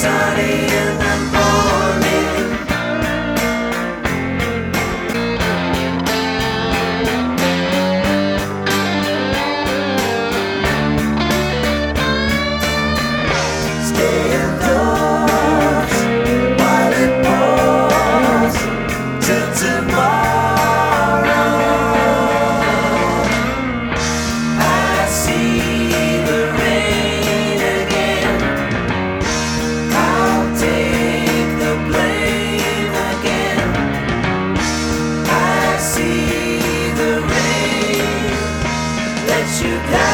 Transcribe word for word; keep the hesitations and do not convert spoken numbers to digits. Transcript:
sunny in the morning. Stay indoors while it pours till tomorrow. I see the rain again. I'll take the blame again. I see the rain lets you down.